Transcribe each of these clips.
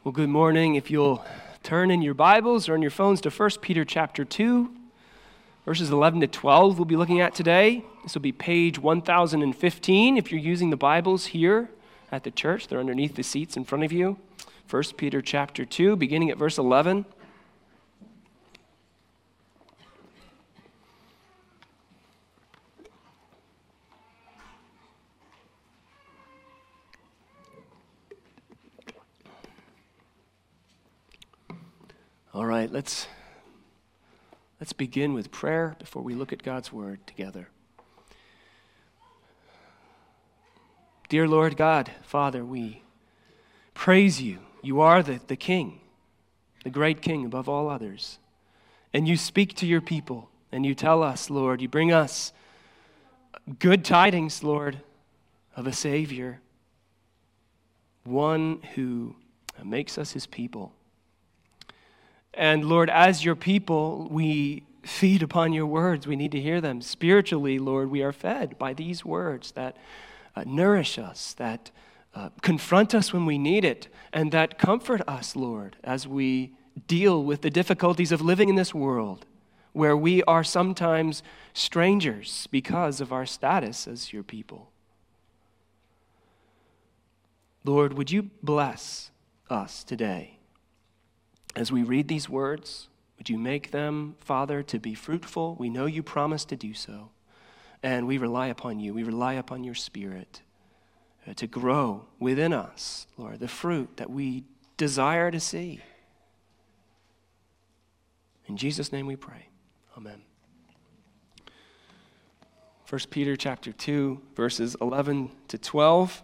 Well, good morning. If you'll turn in your Bibles or in your phones to 1 Peter chapter 2, verses 11 to 12 we'll be looking at today. This will be page 1015. If you're using the Bibles here at the church, they're underneath the seats in front of you. 1 Peter chapter 2, beginning at verse 11. All right, let's begin with prayer before we look at God's word together. Dear Lord God, Father, we praise you. You are the King, the great King above all others. And you speak to your people, and you tell us, Lord, you bring us good tidings, Lord, of a Savior, one who makes us his people. And Lord, as your people, we feed upon your words. We need to hear them. Spiritually, Lord, we are fed by these words that nourish us, that confront us when we need it, and that comfort us, Lord, as we deal with the difficulties of living in this world, where we are sometimes strangers because of our status as your people. Lord, would you bless us today? As we read these words, would you make them, Father, to be fruitful? We know you promised to do so. And we rely upon you. We rely upon your Spirit to grow within us, Lord, the fruit that we desire to see. In Jesus' name we pray. Amen. 1 Peter chapter 2, verses 11 to 12.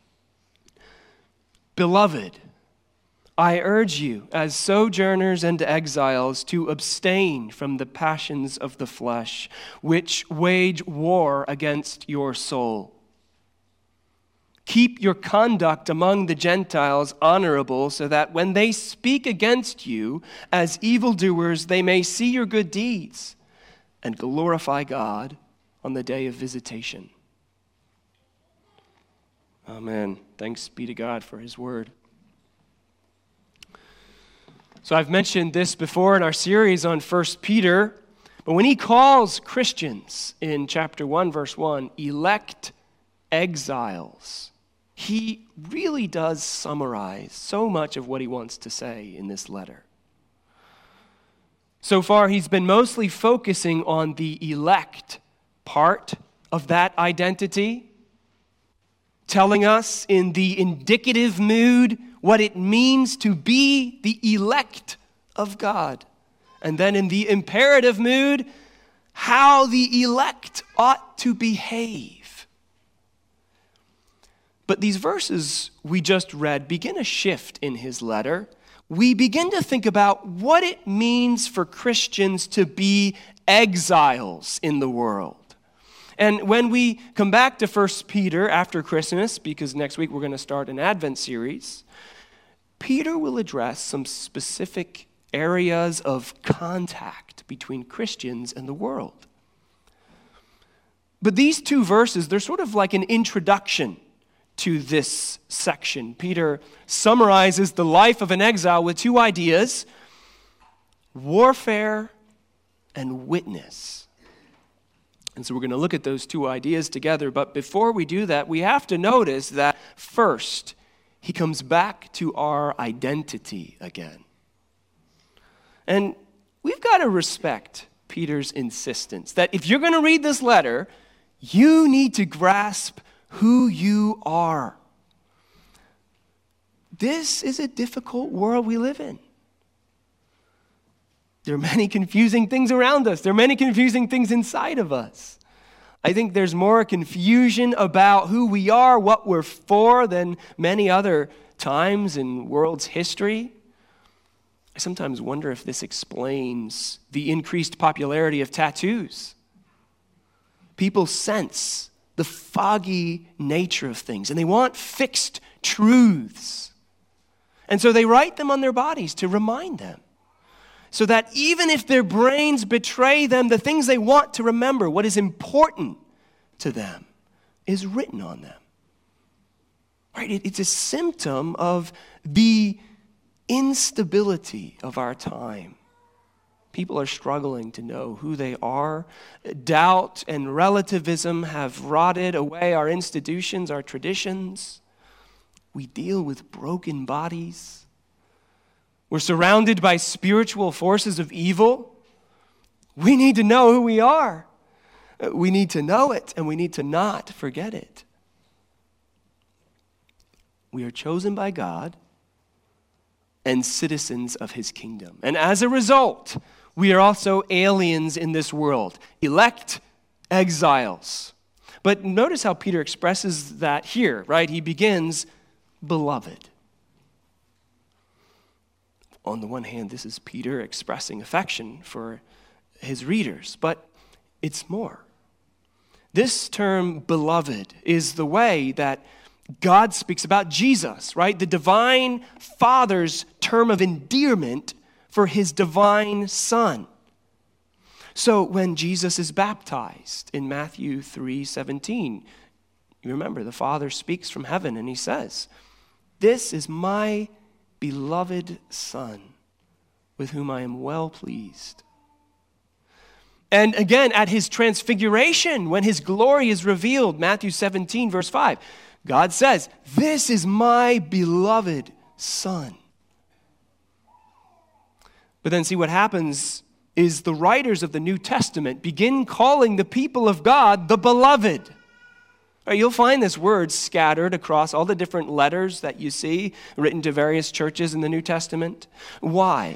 Beloved, I urge you, as sojourners and exiles, to abstain from the passions of the flesh, which wage war against your soul. Keep your conduct among the Gentiles honorable, so that when they speak against you as evildoers, they may see your good deeds and glorify God on the day of visitation. Amen. Thanks be to God for his word. So I've mentioned this before in our series on 1 Peter, but when he calls Christians in chapter 1, verse 1, elect exiles, he really does summarize so much of what he wants to say in this letter. So far, he's been mostly focusing on the elect part of that identity, telling us in the indicative mood what it means to be the elect of God. And then in the imperative mood, how the elect ought to behave. But these verses we just read begin a shift in his letter. We begin to think about what it means for Christians to be exiles in the world. And when we come back to 1 Peter after Christmas, because next week we're going to start an Advent series, Peter will address some specific areas of contact between Christians and the world. But these two verses, they're sort of like an introduction to this section. Peter summarizes the life of an exile with two ideas: warfare and witness. And so we're going to look at those two ideas together. But before we do that, we have to notice that first, he comes back to our identity again. And we've got to respect Peter's insistence that if you're going to read this letter, you need to grasp who you are. This is a difficult world we live in. There are many confusing things around us. There are many confusing things inside of us. I think there's more confusion about who we are, what we're for, than many other times in world's history. I sometimes wonder if this explains the increased popularity of tattoos. People sense the foggy nature of things, and they want fixed truths. And so they write them on their bodies to remind them, so that even if their brains betray them, the things they want to remember, what is important to them, is written on them. Right? It's a symptom of the instability of our time. People are struggling to know who they are. Doubt and relativism have rotted away our institutions, our traditions. We deal with broken bodies. We're surrounded by spiritual forces of evil. We need to know who we are. We need to know it, and we need to not forget it. We are chosen by God and citizens of his kingdom. And as a result, we are also aliens in this world, elect exiles. But notice how Peter expresses that here, right? He begins, beloved. On the one hand, this is Peter expressing affection for his readers, but it's more. This term, beloved, is the way that God speaks about Jesus, right? The divine Father's term of endearment for his divine Son. So when Jesus is baptized in Matthew 3:17, you remember the Father speaks from heaven and he says, "This is my beloved Son, with whom I am well pleased." And again, at his transfiguration, when his glory is revealed, Matthew 17, verse 5, God says, "This is my beloved Son." But then see what happens is the writers of the New Testament begin calling the people of God the beloved. Right, you'll find this word scattered across all the different letters that you see written to various churches in the New Testament. Why?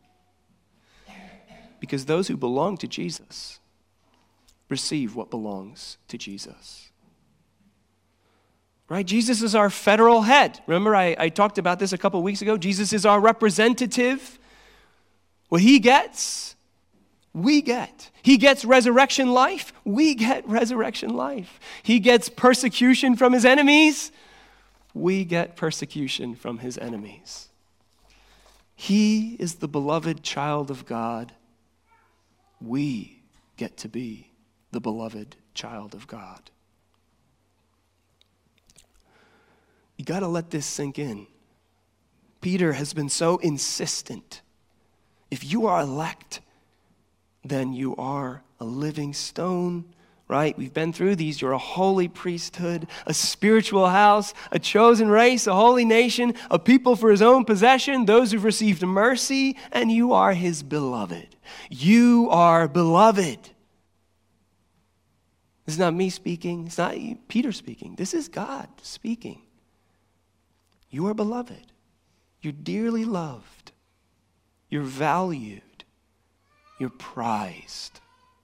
Because those who belong to Jesus receive what belongs to Jesus. Right? Jesus is our federal head. Remember, I talked about this a couple weeks ago. Jesus is our representative. What he gets, we get. He gets resurrection life, we get resurrection life. He gets persecution from his enemies, we get persecution from his enemies. He is the beloved child of God. We get to be the beloved child of God. You got to let this sink in. Peter has been so insistent. If you are elect, then you are a living stone, right? We've been through these. You're a holy priesthood, a spiritual house, a chosen race, a holy nation, a people for his own possession, those who've received mercy, and you are his beloved. You are beloved. This is not me speaking. It's not Peter speaking. This is God speaking. You are beloved. You're dearly loved. You're valued. You're prized.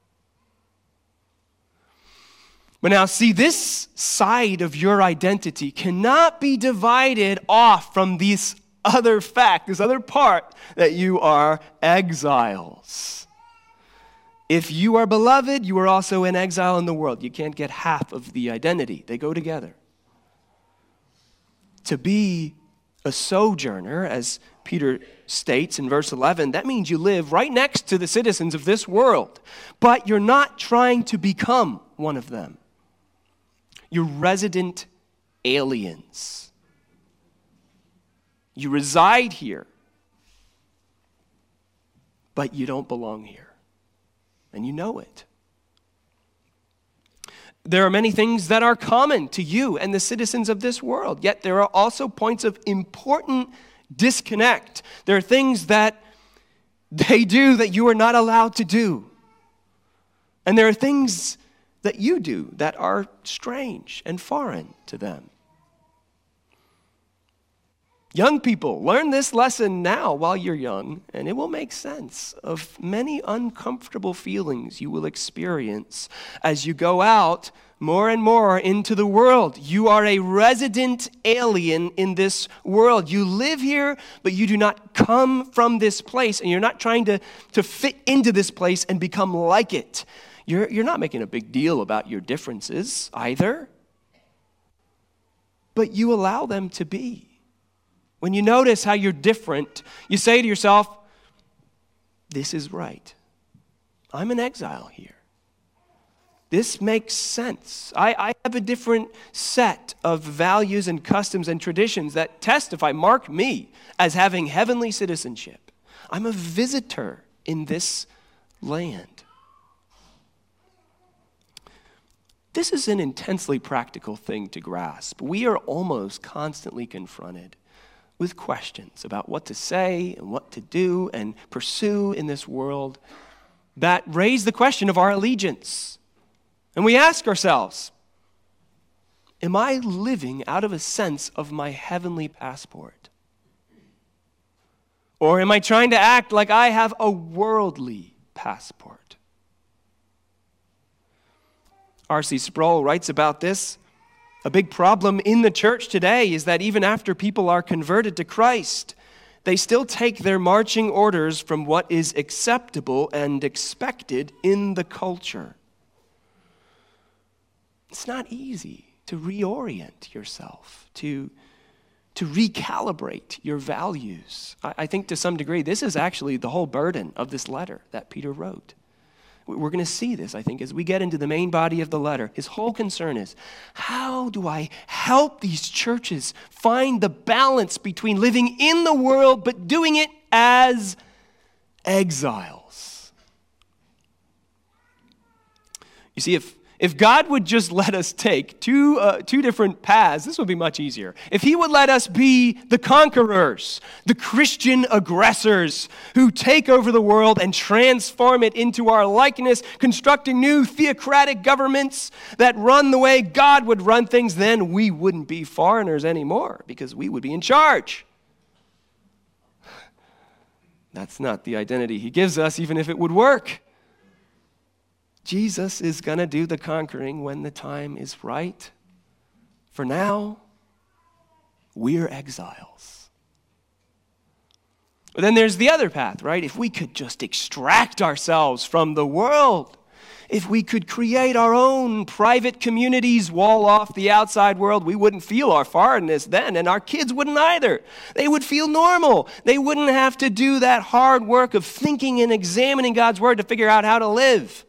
But now, see, this side of your identity cannot be divided off from this other fact, this other part, that you are exiles. If you are beloved, you are also an exile in the world. You can't get half of the identity. They go together. To be a sojourner, as Peter states in verse 11, that means you live right next to the citizens of this world, but you're not trying to become one of them. You're resident aliens. You reside here, but you don't belong here, and you know it. There are many things that are common to you and the citizens of this world, yet there are also points of important disconnect. There are things that they do that you are not allowed to do. And there are things that you do that are strange and foreign to them. Young people, learn this lesson now while you're young, and it will make sense of many uncomfortable feelings you will experience as you go out more and more into the world. You are a resident alien in this world. You live here, but you do not come from this place, and you're not trying to fit into this place and become like it. You're not making a big deal about your differences either, but you allow them to be. When you notice how you're different, you say to yourself, this is right. I'm an exile here. this makes sense. I have a different set of values and customs and traditions that testify, mark me, as having heavenly citizenship. I'm a visitor in this land. This is an intensely practical thing to grasp. We are almost constantly confronted with questions about what to say and what to do and pursue in this world that raise the question of our allegiance. And we ask ourselves, am I living out of a sense of my heavenly passport? Or am I trying to act like I have a worldly passport? R.C. Sproul writes about this. A big problem in the church today is that even after people are converted to Christ, they still take their marching orders from what is acceptable and expected in the culture. It's not easy to reorient yourself, to recalibrate your values. I think to some degree, this is actually the whole burden of this letter that Peter wrote. We're going to see this, I think, as we get into the main body of the letter. His whole concern is, how do I help these churches find the balance between living in the world but doing it as exiles? You see, if God would just let us take two different paths, this would be much easier. If he would let us be the conquerors, the Christian aggressors who take over the world and transform it into our likeness, constructing new theocratic governments that run the way God would run things, then we wouldn't be foreigners anymore because we would be in charge. That's not the identity he gives us, even if it would work. Jesus is going to do the conquering when the time is right. For now, we're exiles. But then there's the other path, right? If we could just extract ourselves from the world, if we could create our own private communities, wall off the outside world, we wouldn't feel our foreignness then, and our kids wouldn't either. They would feel normal. They wouldn't have to do that hard work of thinking and examining God's word to figure out how to live.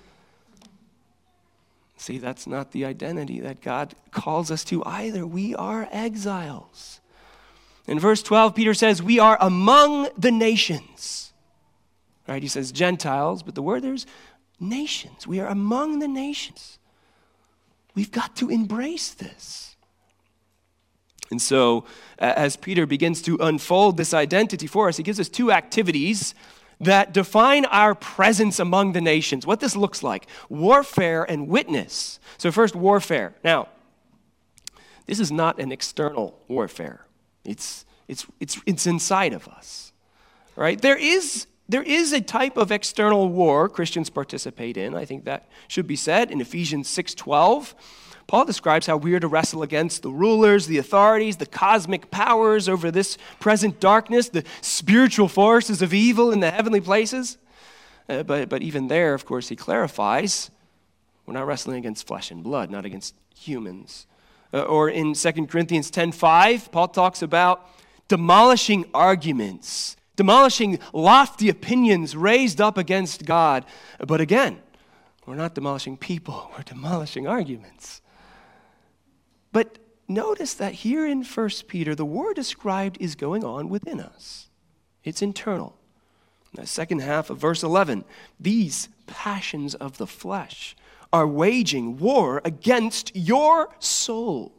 See, that's not the identity that God calls us to either. We are exiles. In verse 12, Peter says, we are among the nations. Right? He says Gentiles, but the word there's nations. We are among the nations. We've got to embrace this. And so, as Peter begins to unfold this identity for us, he gives us two activities that define our presence among the nations, what this looks like, warfare and witness. So first, warfare. Now, this is not an external warfare. It's inside of us, right? There is a type of external war Christians participate in. I think that should be said in Ephesians 6:12. Paul describes how we are to wrestle against the rulers, the authorities, the cosmic powers over this present darkness, the spiritual forces of evil in the heavenly places. But even there, of course, he clarifies, we're not wrestling against flesh and blood, not against humans. Or in 2 Corinthians 10:5, Paul talks about demolishing arguments, demolishing lofty opinions raised up against God. But again, we're not demolishing people, we're demolishing arguments. But notice that here in 1 Peter, the war described is going on within us. It's internal. In the second half of verse 11, these passions of the flesh are waging war against your soul.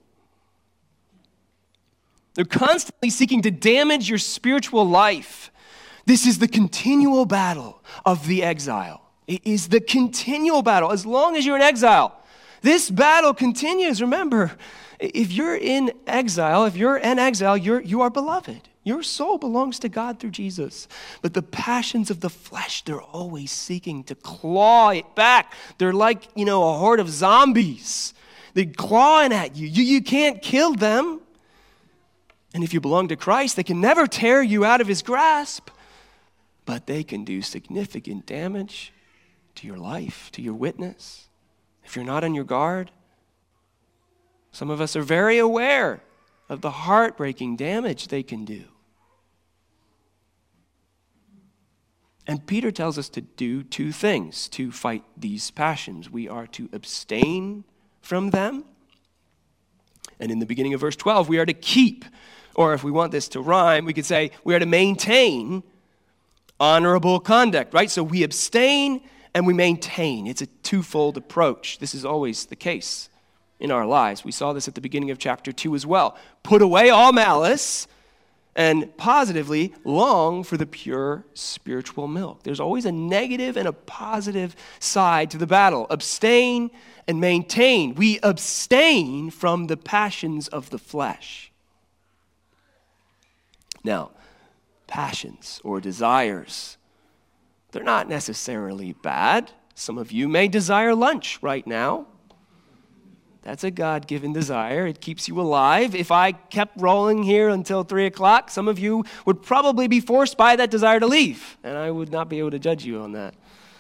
They're constantly seeking to damage your spiritual life. This is the continual battle of the exile. It is the continual battle. As long as you're in exile, this battle continues. Remember, if you're in exile, you are beloved. Your soul belongs to God through Jesus. But the passions of the flesh, they're always seeking to claw it back. They're like, a horde of zombies. They're clawing at you. You can't kill them. And if you belong to Christ, they can never tear you out of his grasp. But they can do significant damage to your life, to your witness. If you're not on your guard, some of us are very aware of the heartbreaking damage they can do. And Peter tells us to do two things to fight these passions. We are to abstain from them. And in the beginning of verse 12, we are to keep, or if we want this to rhyme, we could say we are to maintain honorable conduct, right? So we abstain and we maintain. It's a twofold approach. This is always the case in our lives. We saw this at the beginning of chapter 2 as well. Put away all malice and positively long for the pure spiritual milk. There's always a negative and a positive side to the battle. Abstain and maintain. We abstain from the passions of the flesh. Now, passions or desires, they're not necessarily bad. Some of you may desire lunch right now. That's a God-given desire. It keeps you alive. If I kept rolling here until 3 o'clock, some of you would probably be forced by that desire to leave, and I would not be able to judge you on that.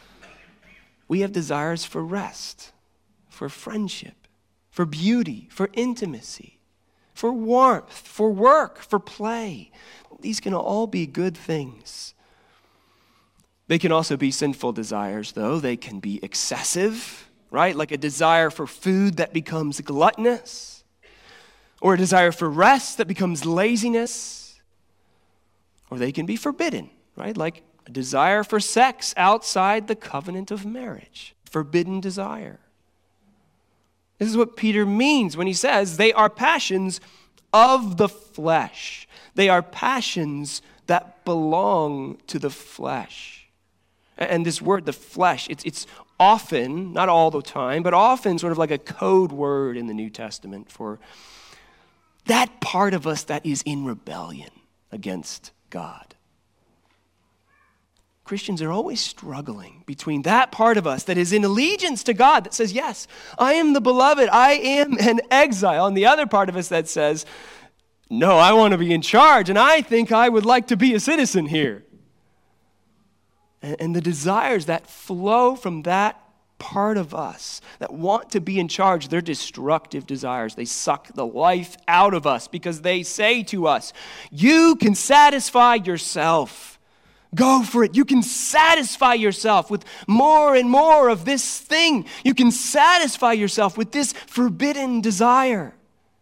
We have desires for rest, for friendship, for beauty, for intimacy, for warmth, for work, for play. These can all be good things. They can also be sinful desires, though. They can be excessive, right? Like a desire for food that becomes gluttonous, or a desire for rest that becomes laziness, or they can be forbidden, right? Like a desire for sex outside the covenant of marriage, forbidden desire. This is what Peter means when he says they are passions of the flesh. They are passions that belong to the flesh. And this word, the flesh, it's often, not all the time, but often sort of like a code word in the New Testament for that part of us that is in rebellion against God. Christians are always struggling between that part of us that is in allegiance to God, that says, yes, I am the beloved, I am an exile, and the other part of us that says, no, I want to be in charge, and I think I would like to be a citizen here. And the desires that flow from that part of us that want to be in charge, they're destructive desires. They suck the life out of us because they say to us, you can satisfy yourself. Go for it. You can satisfy yourself with more and more of this thing. You can satisfy yourself with this forbidden desire.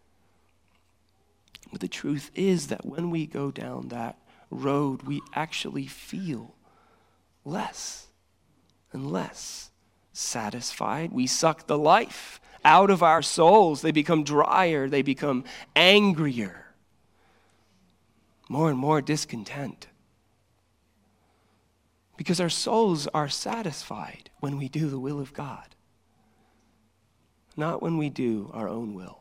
But the truth is that when we go down that road, we actually feel less and less satisfied. We suck the life out of our souls. They become drier. They become angrier. More and more discontent. Because our souls are satisfied when we do the will of God, not when we do our own will.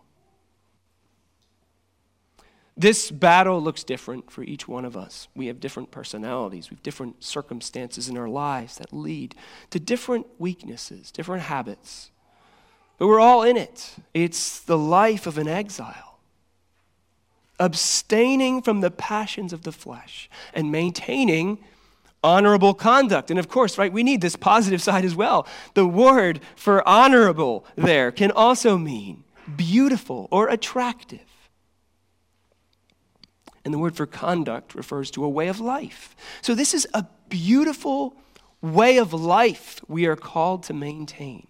This battle looks different for each one of us. We have different personalities. We have different circumstances in our lives that lead to different weaknesses, different habits. But we're all in it. It's the life of an exile. Abstaining from the passions of the flesh and maintaining honorable conduct. And of course, right, we need this positive side as well. The word for honorable there can also mean beautiful or attractive. And the word for conduct refers to a way of life. So this is a beautiful way of life we are called to maintain.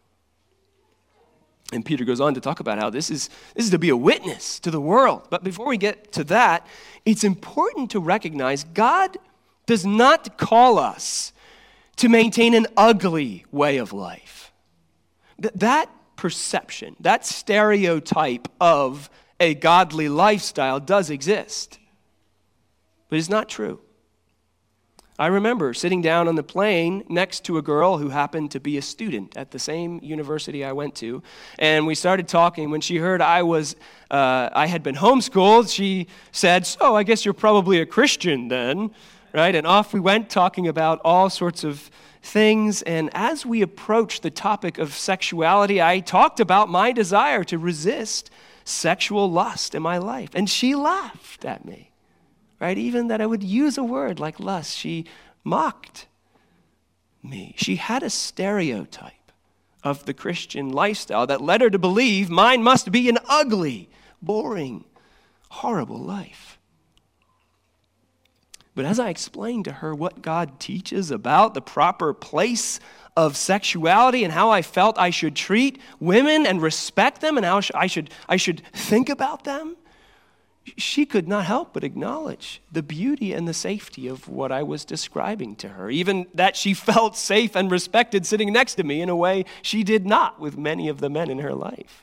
And Peter goes on to talk about how this is to be a witness to the world. But before we get to that, it's important to recognize God does not call us to maintain an ugly way of life. That perception, that stereotype of a godly lifestyle does exist, but it's not true. I remember sitting down on the plane next to a girl who happened to be a student at the same university I went to, and we started talking. When she heard I had been homeschooled, she said, "So I guess you're probably a Christian then," right? And off we went talking about all sorts of things. And as we approached the topic of sexuality, I talked about my desire to resist sexual lust in my life. And she laughed at me, right? Even that I would use a word like lust, she mocked me. She had a stereotype of the Christian lifestyle that led her to believe mine must be an ugly, boring, horrible life. But as I explained to her what God teaches about the proper place of sexuality and how I felt I should treat women and respect them and how I should think about them, she could not help but acknowledge the beauty and the safety of what I was describing to her, even that she felt safe and respected sitting next to me in a way she did not with many of the men in her life.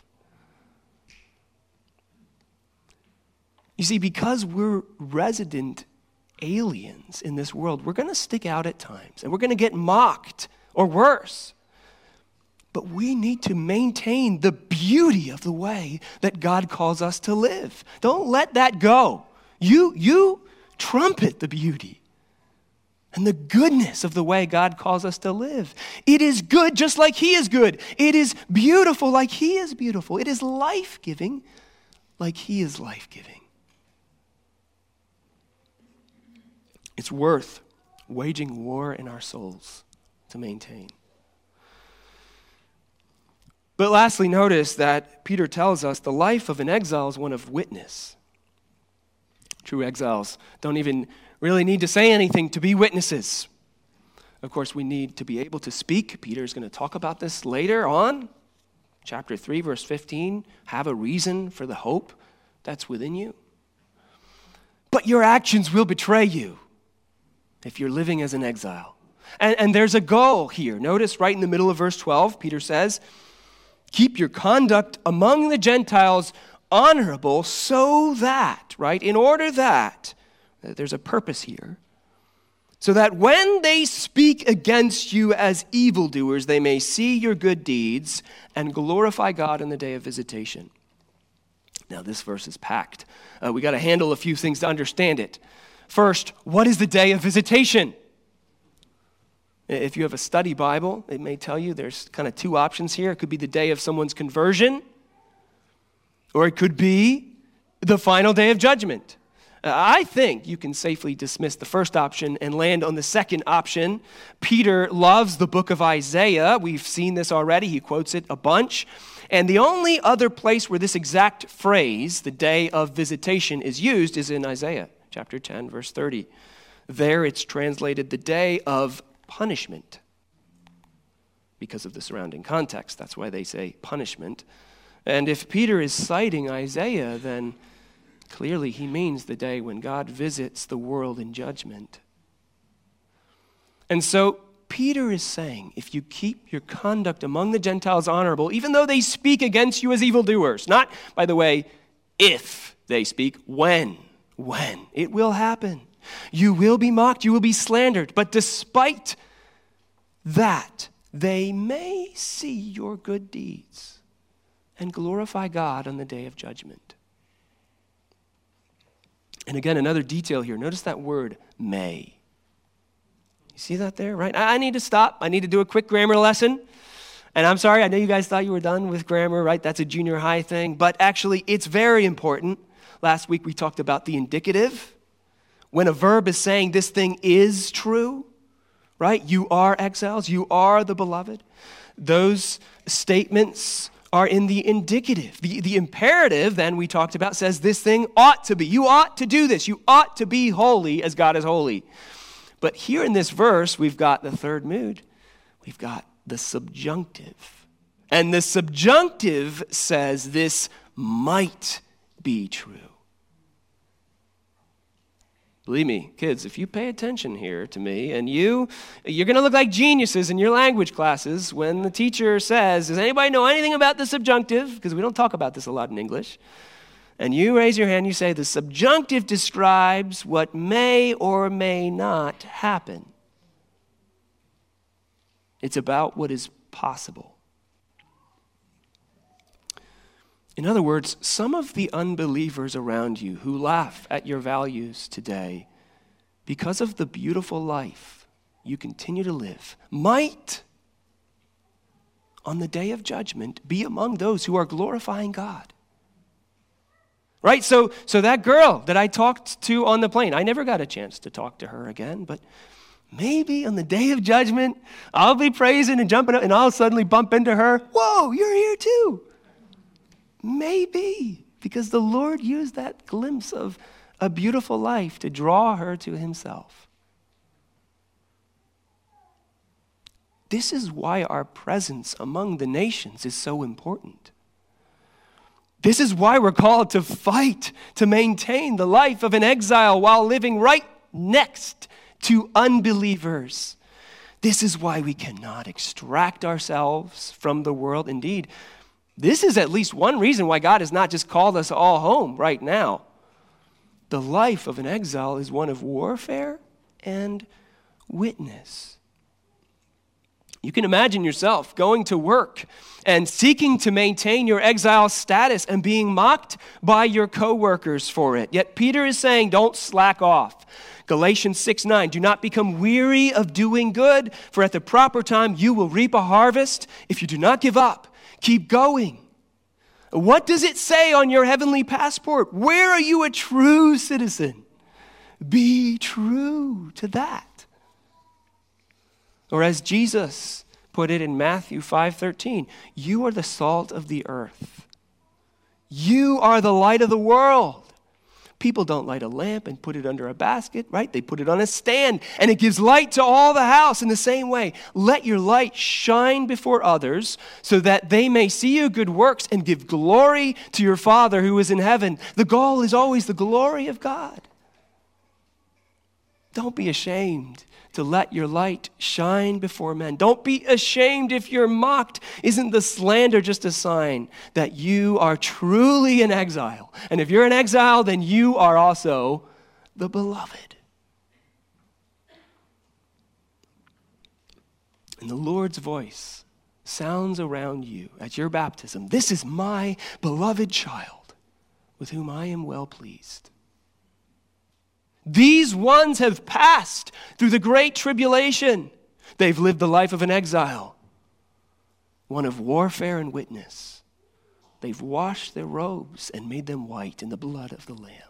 You see, because we're resident aliens in this world, we're going to stick out at times and we're going to get mocked or worse. But we need to maintain the beauty of the way that God calls us to live. Don't let that go. You trumpet the beauty and the goodness of the way God calls us to live. It is good just like He is good. It is beautiful like He is beautiful. It is life-giving like He is life-giving. It's worth waging war in our souls to maintain. But lastly, notice that Peter tells us the life of an exile is one of witness. True exiles don't even really need to say anything to be witnesses. Of course, we need to be able to speak. Peter's going to talk about this later on. Chapter 3, verse 15, have a reason for the hope that's within you. But your actions will betray you if you're living as an exile. And there's a goal here. Notice right in the middle of verse 12, Peter says, keep your conduct among the Gentiles honorable so that, right, in order that, there's a purpose here, so that when they speak against you as evildoers, they may see your good deeds and glorify God in the day of visitation. Now, this verse is packed. We got to handle a few things to understand it. First, what is the day of visitation? If you have a study Bible, it may tell you there's kind of two options here. It could be the day of someone's conversion, or it could be the final day of judgment. I think you can safely dismiss the first option and land on the second option. Peter loves the book of Isaiah. We've seen this already. He quotes it a bunch. And the only other place where this exact phrase, the day of visitation, is used is in Isaiah chapter 10, verse 30. There it's translated the day of punishment because of the surrounding context. That's why they say punishment. And if Peter is citing Isaiah, then clearly he means the day when God visits the world in judgment. And so Peter is saying, if you keep your conduct among the Gentiles honorable, even though they speak against you as evildoers, not, by the way, if they speak, when, it will happen. You will be mocked, you will be slandered, but despite that, they may see your good deeds and glorify God on the day of judgment. And again, another detail here. Notice that word, may. You see that there, right? I need to stop. I need to do a quick grammar lesson. And I'm sorry, I know you guys thought you were done with grammar, right? That's a junior high thing. But actually, it's very important. Last week, we talked about the indicative. When a verb is saying this thing is true, right? You are exiles. You are the beloved. Those statements are in the indicative. The imperative, then, we talked about, says this thing ought to be. You ought to do this. You ought to be holy as God is holy. But here in this verse, we've got the third mood. We've got the subjunctive. And the subjunctive says this might be true. Believe me, kids, if you pay attention here to me, and you're going to look like geniuses in your language classes when the teacher says, does anybody know anything about the subjunctive? Because we don't talk about this a lot in English. And you raise your hand, you say, the subjunctive describes what may or may not happen. It's about what is possible. In other words, some of the unbelievers around you who laugh at your values today because of the beautiful life you continue to live might, on the day of judgment, be among those who are glorifying God. Right? So that girl that I talked to on the plane, I never got a chance to talk to her again, but maybe on the day of judgment, I'll be praising and jumping up and I'll suddenly bump into her. Whoa, you're here too. Maybe, because the Lord used that glimpse of a beautiful life to draw her to himself. This is why our presence among the nations is so important. This is why we're called to fight to maintain the life of an exile while living right next to unbelievers. This is why we cannot extract ourselves from the world. Indeed, this is at least one reason why God has not just called us all home right now. The life of an exile is one of warfare and witness. You can imagine yourself going to work and seeking to maintain your exile status and being mocked by your coworkers for it. Yet Peter is saying, don't slack off. Galatians 6:9, do not become weary of doing good, for at the proper time you will reap a harvest if you do not give up. Keep going. What does it say on your heavenly passport? Where are you a true citizen? Be true to that. Or as Jesus put it in Matthew 5:13, you are the salt of the earth. You are the light of the world. People don't light a lamp and put it under a basket, right? They put it on a stand, and it gives light to all the house. In the same way, let your light shine before others so that they may see your good works and give glory to your Father who is in heaven. The goal is always the glory of God. Don't be ashamed to let your light shine before men. Don't be ashamed if you're mocked. Isn't the slander just a sign that you are truly in exile? And if you're in exile, then you are also the beloved. And the Lord's voice sounds around you at your baptism. This is my beloved child with whom I am well pleased. These ones have passed through the great tribulation. They've lived the life of an exile, one of warfare and witness. They've washed their robes and made them white in the blood of the Lamb.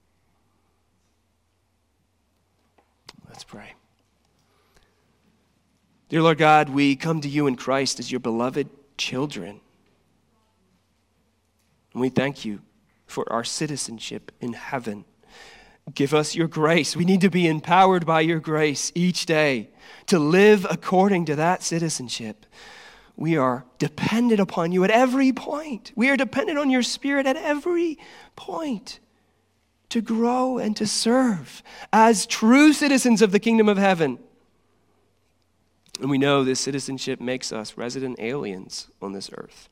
Let's pray. Dear Lord God, we come to you in Christ as your beloved children. And we thank you for our citizenship in heaven. Give us your grace. We need to be empowered by your grace each day to live according to that citizenship. We are dependent upon you at every point. We are dependent on your Spirit at every point to grow and to serve as true citizens of the kingdom of heaven. And we know this citizenship makes us resident aliens on this earth.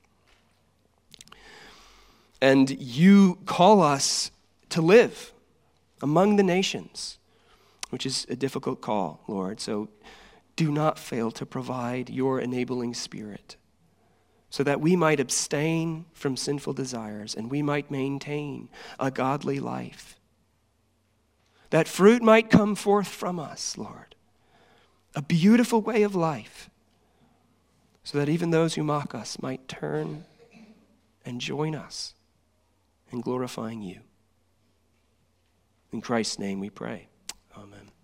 And you call us to live among the nations, which is a difficult call, Lord. So do not fail to provide your enabling Spirit so that we might abstain from sinful desires and we might maintain a godly life. That fruit might come forth from us, Lord. A beautiful way of life so that even those who mock us might turn and join us in glorifying you. In Christ's name we pray. Amen.